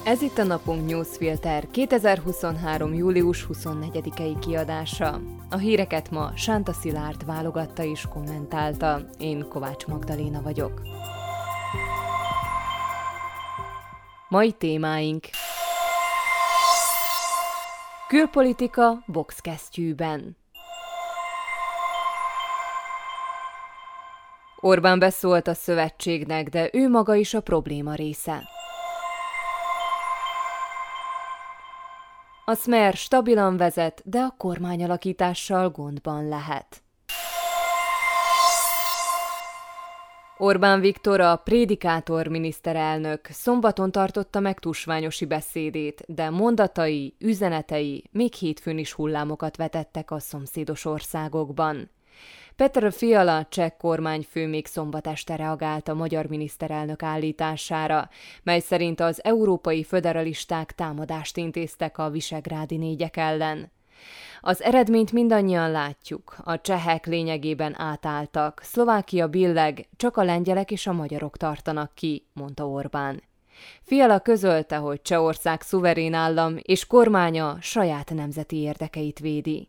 Ez itt a Napunk Newsfilter 2023. július 24-i kiadása. A híreket ma Sánta Szilárd válogatta és kommentálta. Én Kovács Magdaléna vagyok. Mai témáink: külpolitika boxkesztyűben. Orbán beszólt a szövetségnek, de ő maga is a probléma része. A Smer stabilan vezet, de a kormányalakítással gondban lehet. Orbán Viktor, a prédikátor miniszterelnök szombaton tartotta meg tusványosi beszédét, de mondatai, üzenetei még hétfőn is hullámokat vetettek a szomszédos országokban. Petr Fiala cseh kormányfő még szombat este reagált a magyar miniszterelnök állítására, mely szerint az európai föderalisták támadást intéztek a visegrádi négyek ellen. Az eredményt mindannyian látjuk, a csehek lényegében átálltak, Szlovákia billeg, csak a lengyelek és a magyarok tartanak ki, mondta Orbán. Fiala közölte, hogy Csehország szuverén állam és kormánya saját nemzeti érdekeit védi.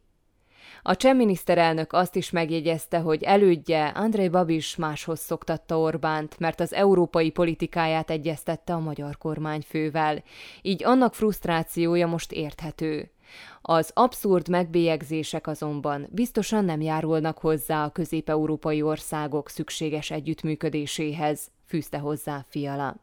A cseh miniszterelnök azt is megjegyezte, hogy elődje Andrej Babiš máshoz szoktatta Orbánt, mert az európai politikáját egyeztette a magyar kormányfővel, így annak frusztrációja most érthető. Az abszurd megbélyegzések azonban biztosan nem járulnak hozzá a közép-európai országok szükséges együttműködéséhez, fűzte hozzá Fiala.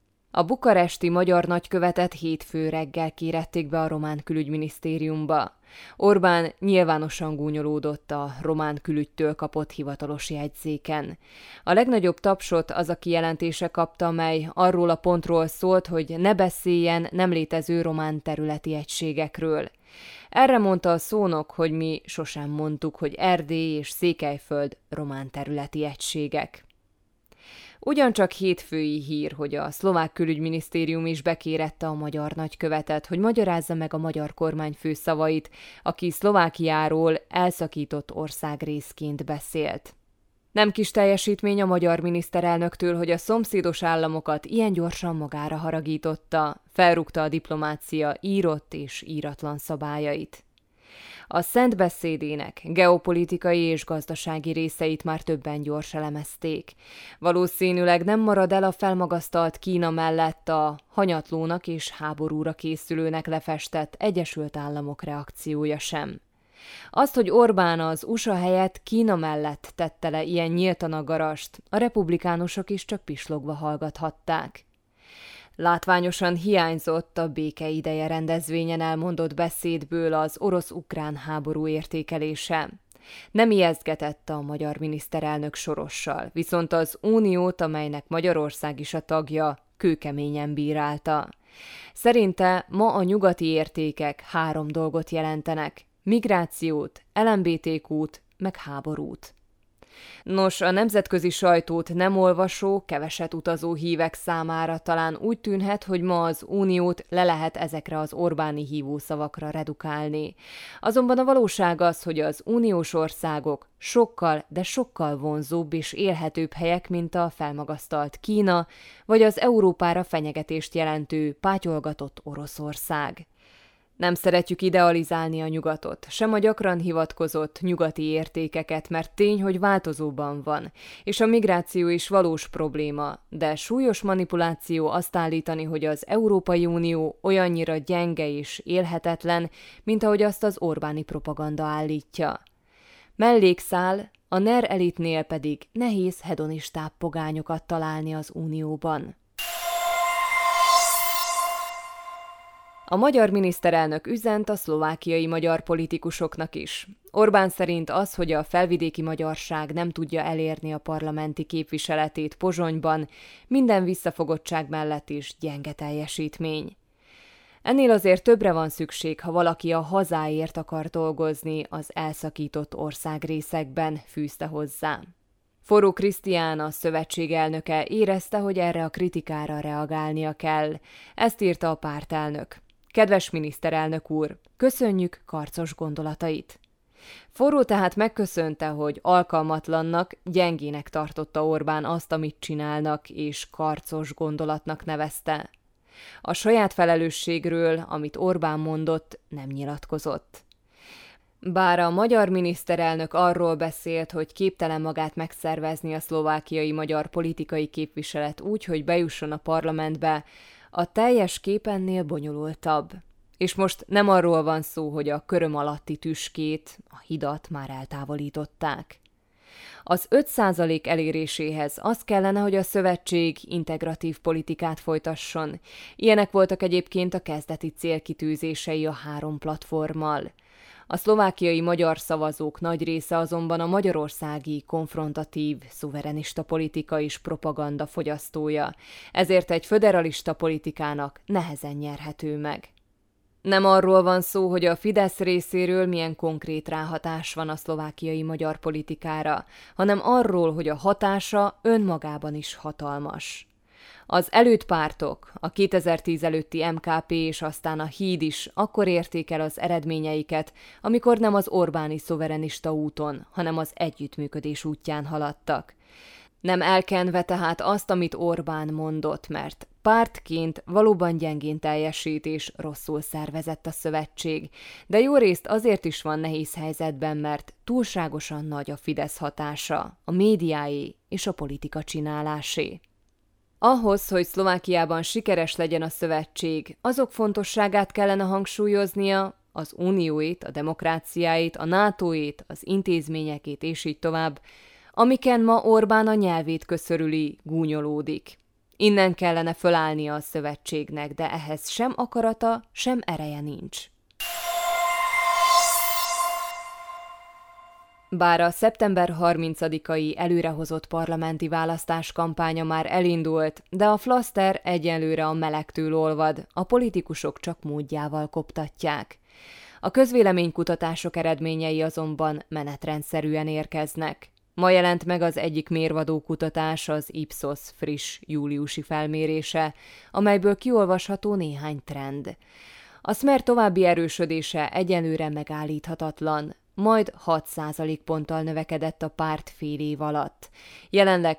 A bukaresti magyar nagykövetet hétfő reggel kérették be a román külügyminisztériumba. Orbán nyilvánosan gúnyolódott a román külügytől kapott hivatalos jegyzéken. A legnagyobb tapsot az a kijelentése kapta, mely arról a pontról szólt, hogy ne beszéljen nem létező román területi egységekről. Erre mondta a szónok, hogy mi sosem mondtuk, hogy Erdély és Székelyföld román területi egységek. Ugyancsak hétfői hír, hogy a szlovák külügyminisztérium is bekérette a magyar nagykövetet, hogy magyarázza meg a magyar kormányfő szavait, aki Szlovákiáról elszakított országrészként beszélt. Nem kis teljesítmény a magyar miniszterelnöktől, hogy a szomszédos államokat ilyen gyorsan magára haragította, felrúgta a diplomácia írott és íratlan szabályait. A szent beszédének geopolitikai és gazdasági részeit már többen gyors elemezték. Valószínűleg nem marad el a felmagasztalt Kína mellett a hanyatlónak és háborúra készülőnek lefestett Egyesült Államok reakciója sem. Azt, hogy Orbán az USA helyett Kína mellett tette le ilyen nyíltan a garast, a republikánusok is csak pislogva hallgathatták. Látványosan hiányzott a békeideje rendezvényen elmondott beszédből az orosz-ukrán háború értékelése. Nem ijesztgetett a magyar miniszterelnök Sorossal, viszont az uniót, amelynek Magyarország is a tagja, kőkeményen bírálta. Szerinte ma a nyugati értékek 3 dolgot jelentenek: migrációt, LMBTQ-t, meg háborút. Nos, a nemzetközi sajtót nem olvasó, keveset utazó hívek számára talán úgy tűnhet, hogy ma az uniót le lehet ezekre az Orbáni hívószavakra redukálni. Azonban a valóság az, hogy az uniós országok sokkal, de sokkal vonzóbb és élhetőbb helyek, mint a felmagasztalt Kína, vagy az Európára fenyegetést jelentő, pátyolgatott Oroszország. Nem szeretjük idealizálni a nyugatot, sem a gyakran hivatkozott nyugati értékeket, mert tény, hogy változóban van, és a migráció is valós probléma, de súlyos manipuláció azt állítani, hogy az Európai Unió olyannyira gyenge és élhetetlen, mint ahogy azt az Orbáni propaganda állítja. Mellékszál, a NER elitnél pedig nehéz hedonistább pogányokat találni az Unióban. A magyar miniszterelnök üzent a szlovákiai magyar politikusoknak is. Orbán szerint az, hogy a felvidéki magyarság nem tudja elérni a parlamenti képviseletét Pozsonyban, minden visszafogottság mellett is gyenge teljesítmény. Ennél azért többre van szükség, ha valaki a hazáért akar dolgozni az elszakított országrészekben, fűzte hozzá. Forró Krisztián, a szövetség elnöke érezte, hogy erre a kritikára reagálnia kell. Ezt írta a pártelnök. Kedves miniszterelnök úr, köszönjük karcos gondolatait. Forró tehát megköszönte, hogy alkalmatlannak, gyengének tartotta Orbán azt, amit csinálnak, és karcos gondolatnak nevezte. A saját felelősségről, amit Orbán mondott, nem nyilatkozott. Bár a magyar miniszterelnök arról beszélt, hogy képtelen magát megszervezni a szlovákiai magyar politikai képviselet úgy, hogy bejusson a parlamentbe, a teljes kép ennél bonyolultabb. És most nem arról van szó, hogy a köröm alatti tüskét, a hidat már eltávolították. Az 5% eléréséhez az kellene, hogy a szövetség integratív politikát folytasson. Ilyenek voltak egyébként a kezdeti célkitűzései a 3 platformmal. A szlovákiai magyar szavazók nagy része azonban a magyarországi konfrontatív, szuverenista politika és propaganda fogyasztója, ezért egy föderalista politikának nehezen nyerhető meg. Nem arról van szó, hogy a Fidesz részéről milyen konkrét ráhatás van a szlovákiai magyar politikára, hanem arról, hogy a hatása önmagában is hatalmas. Az elődpártok, a 2010 előtti MKP és aztán a Híd is akkor érték el az eredményeiket, amikor nem az Orbáni szuverenista úton, hanem az együttműködés útján haladtak. Nem elkenve tehát azt, amit Orbán mondott, mert pártként valóban gyengén teljesít és rosszul szervezett a szövetség, de jó részt azért is van nehéz helyzetben, mert túlságosan nagy a Fidesz hatása, a médiáé és a politika csinálásé. Ahhoz, hogy Szlovákiában sikeres legyen a szövetség, azok fontosságát kellene hangsúlyoznia, az unióét, a demokráciáit, a NATO-ét, az intézményekét és így tovább, amiken ma Orbán a nyelvét köszörüli, gúnyolódik. Innen kellene fölállnia a szövetségnek, de ehhez sem akarata, sem ereje nincs. Bár a szeptember 30-ai előrehozott parlamenti választás kampánya már elindult, de a flaszter egyelőre a melegtől olvad, a politikusok csak módjával koptatják. A közvéleménykutatások eredményei azonban menetrendszerűen érkeznek. Ma jelent meg az egyik mérvadó kutatás, az Ipsos friss júliusi felmérése, amelyből kiolvasható néhány trend. A Smer további erősödése egyelőre megállíthatatlan, majd 6% ponttal növekedett a párt fél év alatt. Jelenleg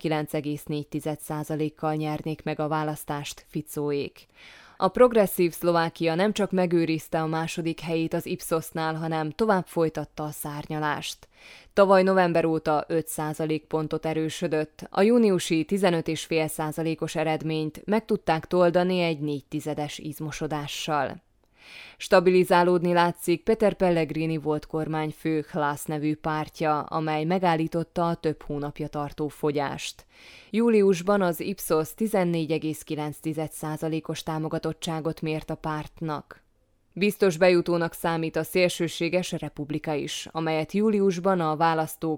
19,4%-kal nyernék meg a választást Ficóék. A progresszív Szlovákia nem csak megőrizte a második helyét az Ipsosnál, hanem tovább folytatta a szárnyalást. Tavaly november óta 5% pontot erősödött, a júniusi 15,5%-os eredményt meg tudták toldani egy 0,4-es izmosodással. Stabilizálódni látszik Peter Pellegrini volt kormányfő Hlas nevű pártja, amely megállította a több hónapja tartó fogyást. Júliusban az Ipsos 14,9%-os támogatottságot mért a pártnak. Biztos bejutónak számít a szélsőséges Republika is, amelyet júliusban a választók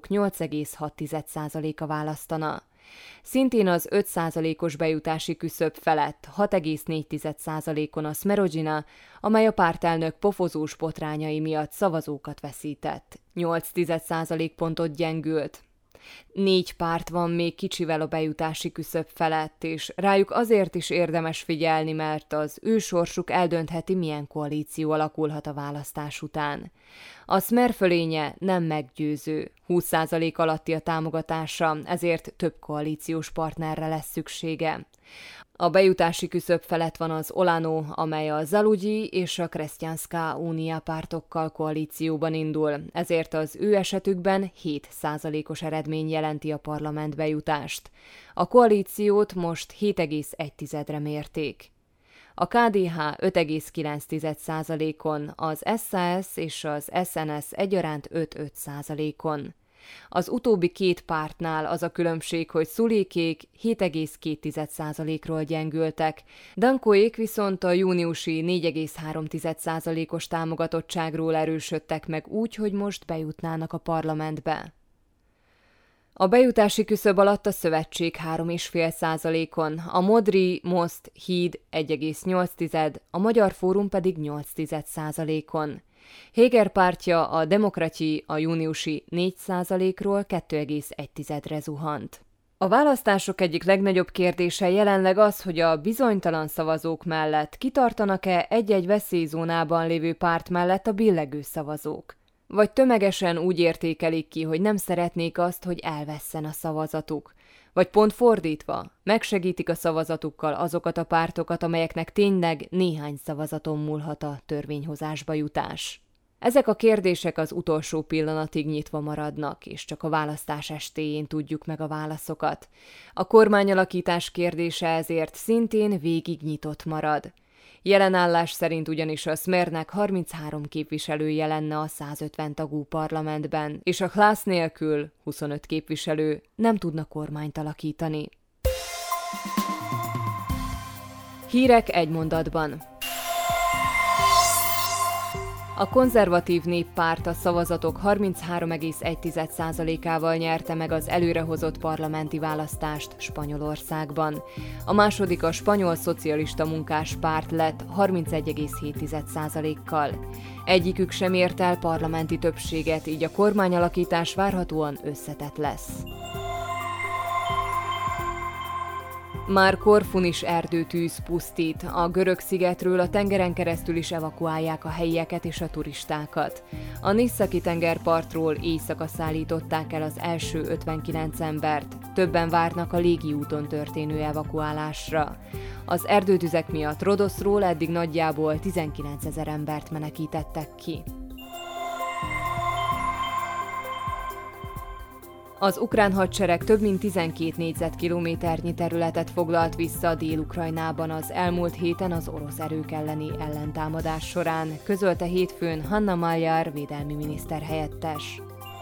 8,6%-a választana. Szintén az 5%-os bejutási küszöb felett 6,4%-on a Smerodina, amely a pártelnök pofozós botrányai miatt szavazókat veszített. 8% pontot gyengült. 4 párt van még kicsivel a bejutási küszöb felett, és rájuk azért is érdemes figyelni, mert az ő sorsuk eldöntheti, milyen koalíció alakulhat a választás után. A Smer fölénye nem meggyőző, 20% alatti a támogatása, ezért több koalíciós partnerre lesz szüksége. A bejutási küszöb felett van az Olano, amely a Zaludyi és a Kresťanská únia pártokkal koalícióban indul, ezért az ő esetükben 7%-os eredmény jelenti a parlament bejutást. A koalíciót most 7,1-re mérték. A KDH 5,9%-on, az SZSZ és az SNS egyaránt 5,5%-on. Az utóbbi 2 pártnál az a különbség, hogy Szulékék 7,2%-ról gyengültek, Dankóék viszont a júniusi 4,3%-os támogatottságról erősödtek meg úgy, hogy most bejutnának a parlamentbe. A bejutási küszöb alatt a szövetség 3,5%-on, a Modri, Most, Híd 1,8%, a Magyar Fórum pedig 0,8%-on. Heger pártja, a Demokratyi a júniusi 4%-ról 2,1%-re zuhant. A választások egyik legnagyobb kérdése jelenleg az, hogy a bizonytalan szavazók mellett kitartanak-e egy-egy veszélyzónában lévő párt mellett a billegő szavazók. Vagy tömegesen úgy értékelik ki, hogy nem szeretnék azt, hogy elvesszen a szavazatuk. Vagy pont fordítva, megsegítik a szavazatukkal azokat a pártokat, amelyeknek tényleg néhány szavazaton múlhat a törvényhozásba jutás. Ezek a kérdések az utolsó pillanatig nyitva maradnak, és csak a választás estéjén tudjuk meg a válaszokat. A kormányalakítás kérdése ezért szintén végig nyitott marad. Jelen állás szerint ugyanis a Smernek 33 képviselője lenne a 150 tagú parlamentben, és a Hlas nélkül 25 képviselő nem tudna kormányt alakítani. Hírek egy mondatban. A konzervatív néppárt a szavazatok 33,1%-ával nyerte meg az előrehozott parlamenti választást Spanyolországban. A második a spanyol szocialista munkáspárt lett 31,7%-kal. Egyikük sem ért el parlamenti többséget, így a kormányalakítás várhatóan összetett lesz. Már Korfun is erdőtűz pusztít, a görög szigetről a tengeren keresztül is evakuálják a helyieket és a turistákat. A Nisszaki tengerpartról éjszaka szállították el az első 59 embert, többen várnak a légiúton történő evakuálásra. Az erdőtüzek miatt Rodoszról eddig nagyjából 19 000 embert menekítettek ki. Az ukrán hadsereg több mint 12 négyzetkilométernyi területet foglalt vissza Dél-Ukrajnában az elmúlt héten az orosz erők elleni ellentámadás során, közölte hétfőn Hanna Maliar védelmi miniszter helyettes.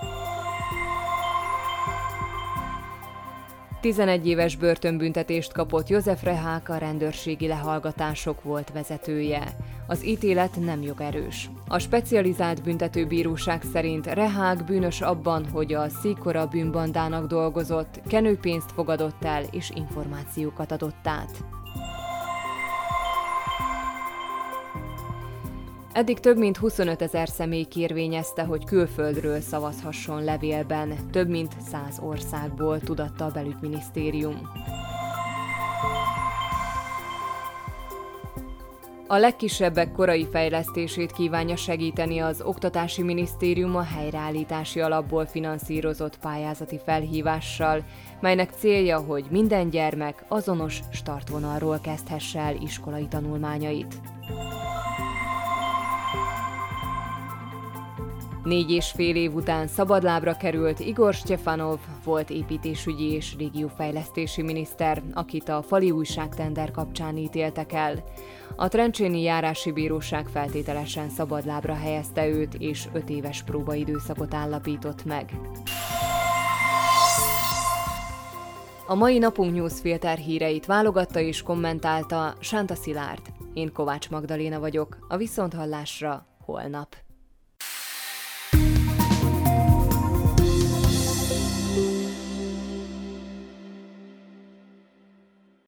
11 éves börtönbüntetést kapott József Rehák, a rendőrségi lehallgatások volt vezetője. Az ítélet nem jogerős. A specializált büntetőbíróság szerint Rehák bűnös abban, hogy a Szikora bűnbandának dolgozott, kenőpénzt fogadott el és információkat adott át. Eddig több mint 25 000 személy kérvényezte, hogy külföldről szavazhasson levélben, több mint 100 országból, tudatta a belügyminisztérium. A legkisebbek korai fejlesztését kívánja segíteni az Oktatási Minisztérium a helyreállítási alapból finanszírozott pályázati felhívással, melynek célja, hogy minden gyermek azonos startvonalról kezdhesse el iskolai tanulmányait. 4,5 év után szabadlábra került Igor Stefanov, volt építésügyi és régiófejlesztési miniszter, akit a Fali újság tender kapcsán ítéltek el. A Trencséni járási bíróság feltételesen szabadlábra helyezte őt, és 5 éves próbaidőszakot állapított meg. A mai napunk newsfilter híreit válogatta és kommentálta Sánta Szilárd. Én Kovács Magdaléna vagyok, a viszonthallásra holnap.